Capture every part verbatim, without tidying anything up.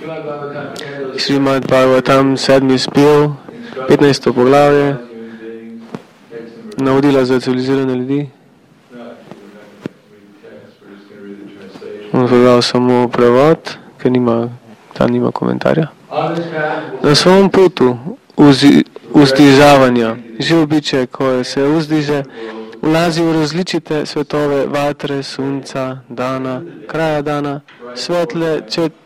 Srimad Bhagavatam, sedmi spil, petnajsto poglavje, navodila za civilizirane ljudi. On prebral samo prevod, ker nima, ta nima komentarja. Na svom putu uzi, uzdižavanja, živo biče, koje se uzdiže, ulazi v različite svetove vatre, sunca, dana, kraja dana, svetle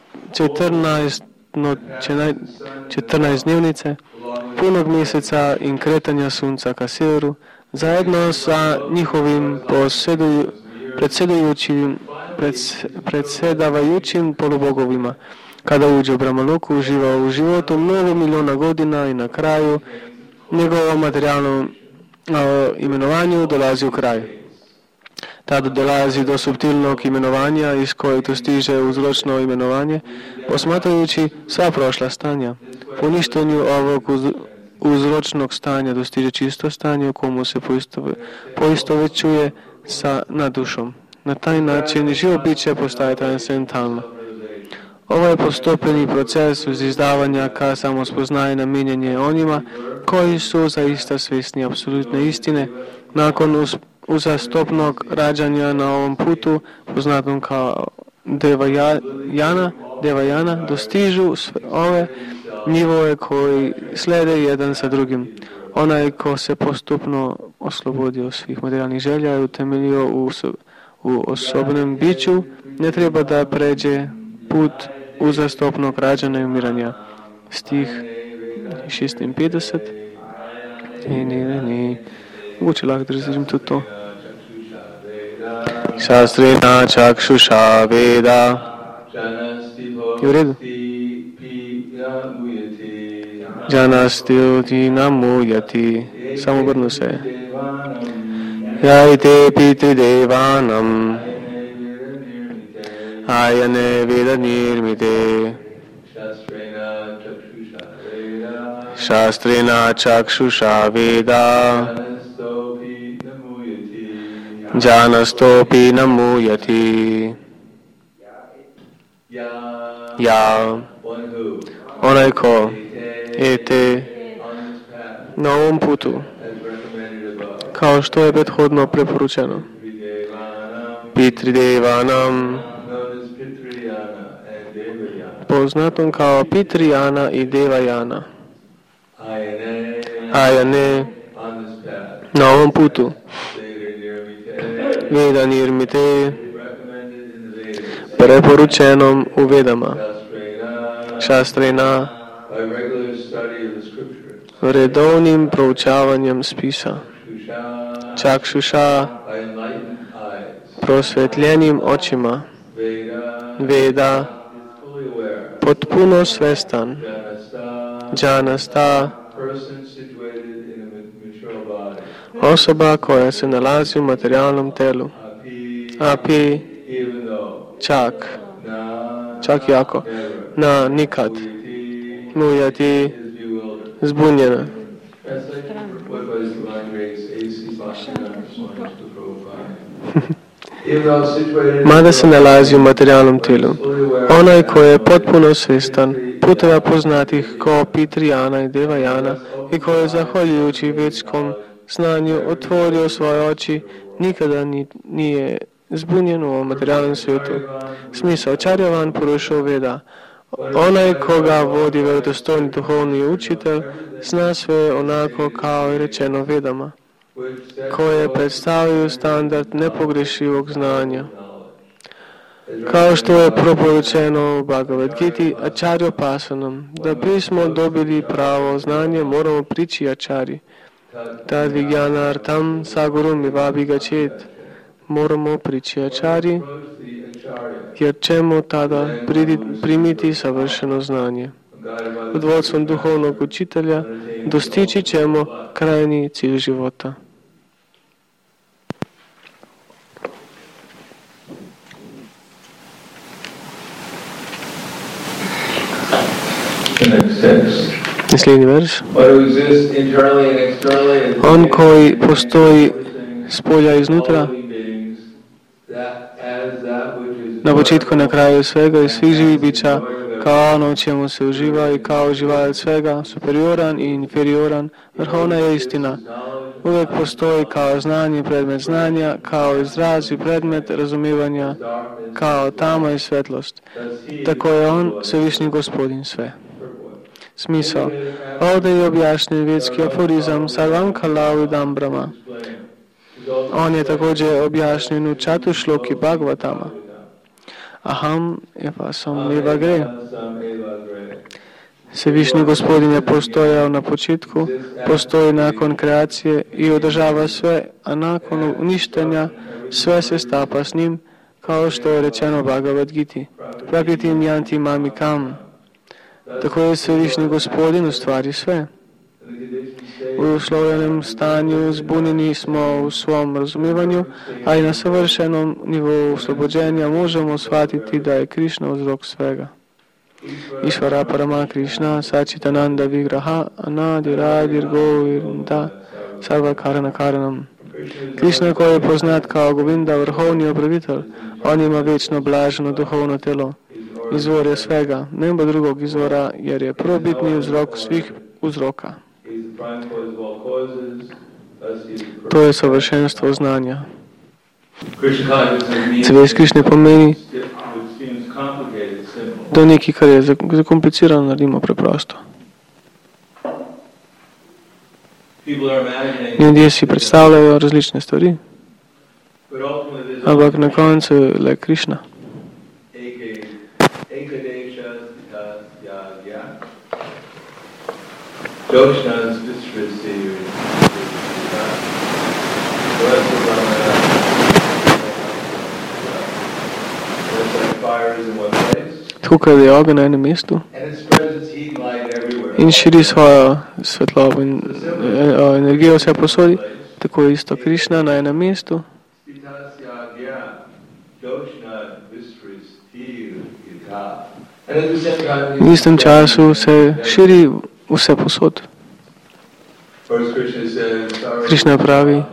četrnaest dnevnice, punog meseca in kretanja sunca ka severu, zajedno sa njihovim poseduj, predsedujućim, preds, predsedavajućim polubogovima. Kada uđe u Brahmaloku, uživa u životu mnogo milijuna godina i na kraju njegovom materijalnom imenovanju dolazi u kraj. Tada dolazi do subtilnog imenovanja, iz kojeg dostiže uzročno imenovanje, posmatrajući sva prošla stanja. Po uništenju ovog uz, uzročnog stanja dostiže čisto stanje, u komu se poistove, poistovećuje sa nad dušom. Na taj način živo biće postaje transcendentalno. Ovo je postupeni proces uzizdavanja ka samospoznaje namenjenje onima koji su zaista svjesni apsolutne istine. Nakon uzastopnog rađanja na ovom putu, poznatom kao Devajana, Devajana, dostižu ove nivoje koji slede jedan sa drugim. Onaj ko se postupno oslobodio svih materijalnih želja i utemeljio u, u osobnom biću, ne treba da pređe put uzastopnog rađanja i umiranja. Stih šestinpetdeset. Ni, ni, ni. Mogoče lahko držim tudi to. Šastrina čakšuša veda. Je v redu? Janasti namujati. Samo obrnu se. Jajte pitri devanam. Ayane veda nirmite. Shastrina chakshusha veda. Janastopi namuyati. Ja. Onaj ko ete na ovom putu, kao što je prethodno preporučeno. Pitri devanam, poznatom kao Pitrijana i Devajana. Ayane, na ovom putu. Veda nirmite, preporučenom u Vedama. Šastrena, redovnim proučavanjem spisa. Čakšuša, prosvetljenim očima. Veda, potpuno svestan. Džanasta, osoba koja se nalazi u materijalnom telu. Api, čak, čak jako, na nikad. Mujati, zbunjena. Mada se nalazi u materijalnom telu. Onaj koji je potpuno svjestan puteva poznatih kao Pitrijana i Devajana i koji je zahvaljujući vedskom znanju otvorio svoje oči, nikada ni, nije zbunjen u ovom materijalnom svijetu. Smisao Čarjavan Purušo Veda. Onaj koga vodi vjerodostojni duhovni učitelj zna sve onako kao je rečeno Vedama, koje predstavljaju standard nepogrešivog znanja. Kao što je proporučeno u Bhagavad Giti Acharya Pasanam, da bismo dobili pravo znanje, moramo prići Acharyi. Tad Vigyana Artam Sagurum Ivabi Gachet. Moramo prići Acharyi, jer ćemo tada primiti savršeno znanje. Pod vodstvom duhovnog učitelja dostići ćemo krajni cilj života. Naslednji verš. On koji postoji spolja iznutra, na početku, na kraju svega i svih živih bića, kao ono u čemu se uživa i kao uživajac svega, superioran i inferioran, vrhovna je istina. Uvijek postoji kao znanje predmet znanja, kao izraz i predmet razumijevanja, kao tama i svetlost. Tako je on, svevišnji gospodin, sve. Smisao. Ovdje je objašnjen vedski aforizam Sarvam Kalavidam Brahma. On je također objašnjen u Čatušloki Bhagavatama. Aham evasam evagre. Svevišnji gospodin je postojao na početku, postoji nakon kreacije i održava sve, a nakon uništenja sve se stapa s njim, kao što je rečeno Bhagavad Giti. Prakritim yanti mamikam. Tako je svevišnji gospodin u stvari sve. U uslovljenom stanju zbunjeni smo u svom razumijevanju, a i na savršenom nivou oslobođenja možemo shvatiti da je Krišna uzrok svega. Išvara Parama Krišna Sačitananda Vigraha Anadiradir Govinda Sarva Karana Karanam. Krišna koji je poznat kao Govinda, vrhovni upravitelj, on ima večno blaženo duhovno telo. Izvor je svega, nema drugog izvora, jer je prvobitni uzrok svih uzroka. To je savršenstvo znanja. Svest Krišne pomeni da nekaj, kar je zakomplicirano, naredimo preprosto. Ljudje si predstavljajo različne stvari, ampak na koncu je le Krišna. Tukaj je ogenj na enem mestu in širi svojo svetlobo in energijo vse posodi, tako je isto Krišna na enem mestu. V istem času se širi vse posod. Krišna pravi,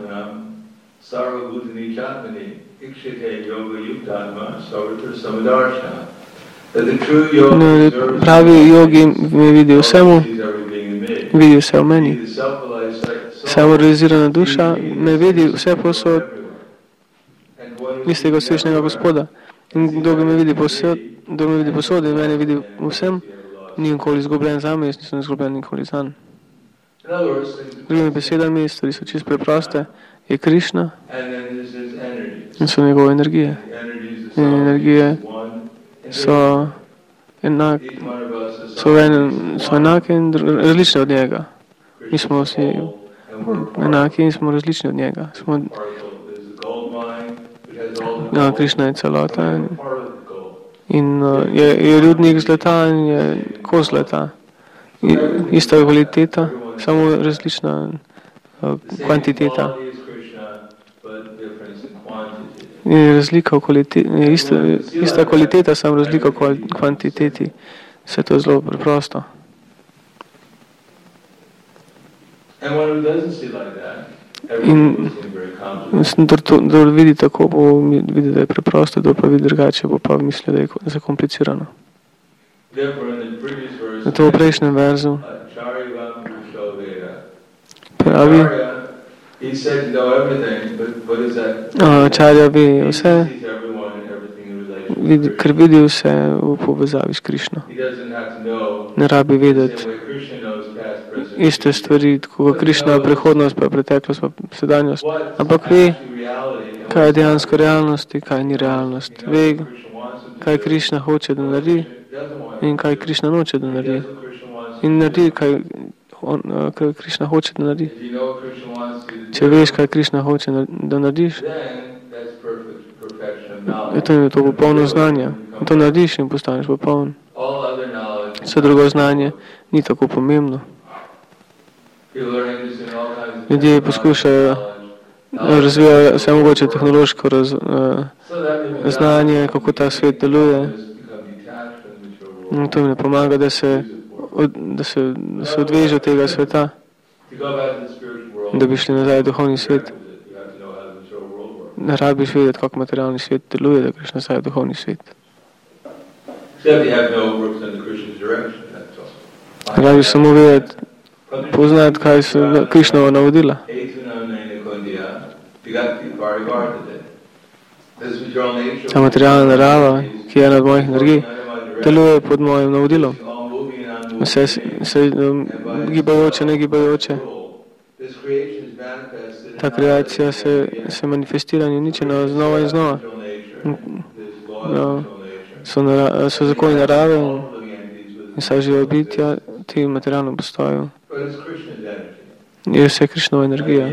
pravi jogi me vidi vsemu, vidi vse v meni. Samorealizirana duša me vidi vse posod istega svešnega Gospoda. In kdo me vidi posod, kdo me vidi posod in mene vidi vsem, ni nikoli izgubljen zame, jaz nisem izgubljen nikoli zanj. Drugimi besedami, stvari so čisto preproste, je Krišna in so njegove energije. In energije so, enak, so, en, so enake in različne od njega. Mi smo vsi enaki in smo različni od njega. Smo, ja, Krišna je celota in, in uh, je, je rudnik zlata in je kos zlata. I, ista kvaliteta, samo različna uh, kvantiteta. Je razlika v kvaliteti, je ista, ista kvaliteta, samo razlika v kvantiteti. Vse to je zelo preprosto. In kdor vidi tako, bo vidi, da je preprosto, kdor pa vidi drugače, bo pa mislil, da je zakomplicirano. Zato v prejšnjem verzu pravi, Acharya ve vse, vidi, ker vidi vse v povezavi s Krišno. Ne rabi vedeti iste stvari, tako Krišna prihodnost, pa preteklost, pa sedanjost, ampak ve, kaj je dejansko realnost in kaj ni realnost. Ve, kaj Krišna hoče, da naredi in kaj Krišna noče, da naredi. In naredi, kaj, on, kaj Krišna hoče, da naredi. Če veš, kaj Krišna hoče, da narediš, je to, je to popolno znanje. In to narediš in postaneš popoln. Vse drugo znanje ni tako pomembno. Ljudje poskušajo razvijati vse mogoče tehnološko raz, uh, znanje, kako ta svet deluje. In to jim ne pomaga, da se, od, da se, da se odveže od tega sveta, da bi šli nazaj v duhovni svet. Ne rabiš vedeti, kako materialni svet deluje, da greš nazaj v duhovni svet. Rabi samo vedeti, poznati, kaj so Krišnova navodila. Ta materialna narava, ki je ena od mojih energij, deluje pod mojim navodilom. Vse se gibajoče, ne gibajoče. Ta kreacija se, se manifestira in uničena znova in znova. No, so, nara, so zakoni narave in, in vsa živa bitja, ti materialno postoju. Je vse Krišnova energija.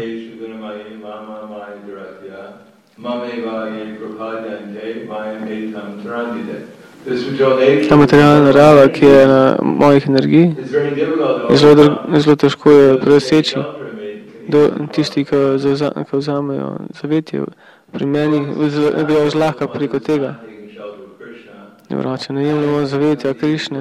Ta materialna narava, ki je na mojih energij, je zelo, zelo težko je preseči. Do tisti, ki vzamejo zavetje pri meni, grejo zlahka preko tega. Če ne jemljamo zavetja Krišne,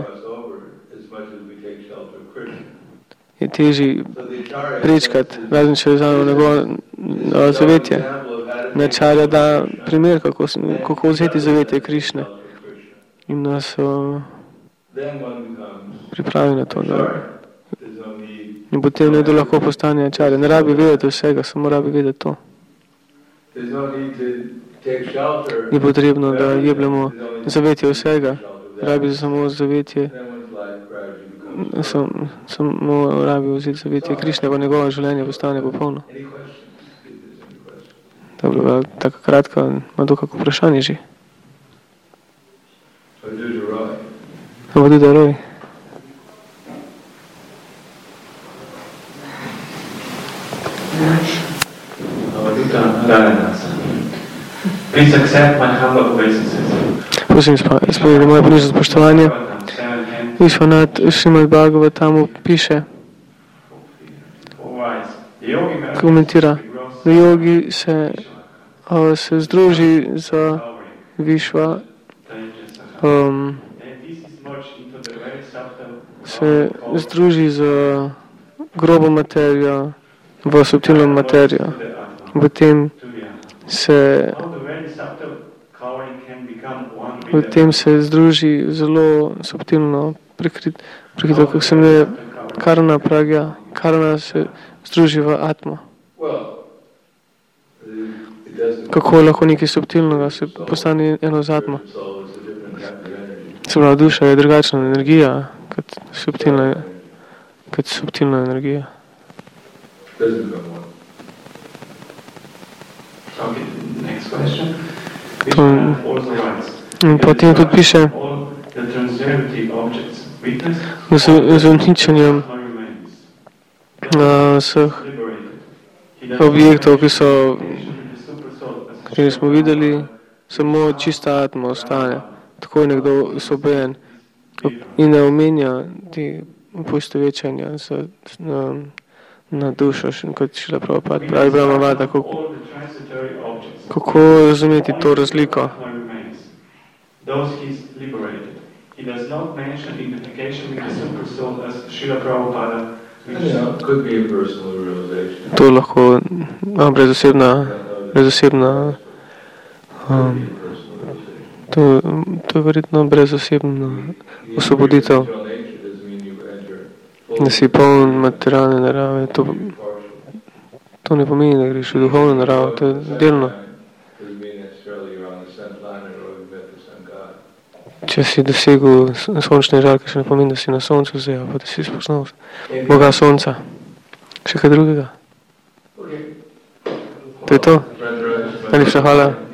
je težji prečkati, razen če vzamemo njegovo zavetje. Načarja da primer, kako, kako vzeti zavetje Krišne in nas uh, pripravi na to, da in potem nekdo lahko postane čarja. Ne rabi vedeti vsega, samo rabi vedeti to. Ni potrebno, da jebljamo zavetje vsega, rabi samo zavetje, sam, samo rabi vzeti zavetje Krišne, pa njegovo življenje postane popolno. Dobro, tako kratka, ima to kako vprašanje že? Vodi Roj. Please accept my humble obeisances. Prosim, sprejeli moje bližno spoštovanje. Vishwanath Srimad Bhagavatamu piše, komentira, da jogi se, uh, se združi za Višva, um, se združi za grobo materijo v subtilno materijo. V tem se v tem se združi zelo subtilno prikrit, prikrit, kako se imenuje karna pragya. Karna se združi v atmo. Kako lahko nekaj subtilnega se postane eno z atmo? Se pravi, duša je drugačna energija kot subtilna, kot subtilna energija. Okay, next question. In potem tudi piše, z, z uničenjem uh, vseh objektov, ki so, kateri smo videli, samo čista atma ostane. Tako je nekdo osvobojen in ne omenja te poistovečanja na, na dušo, kot Šrila Prabhupada pravi Brahmavada, kako, kako razumeti to razliko. To lahko no, brezosebna, brezosebna um, to, to je verjetno brezosebna osvoboditev. Da si poln materialne narave. To, to ne pomeni, da greš v duhovno naravo, to je delno. Če si dosegel sončne žarke, še ne pomeni, da si na soncu zdaj, pa da si spoznal Boga sonca. Še kaj drugega? To je to. Najlepša hvala.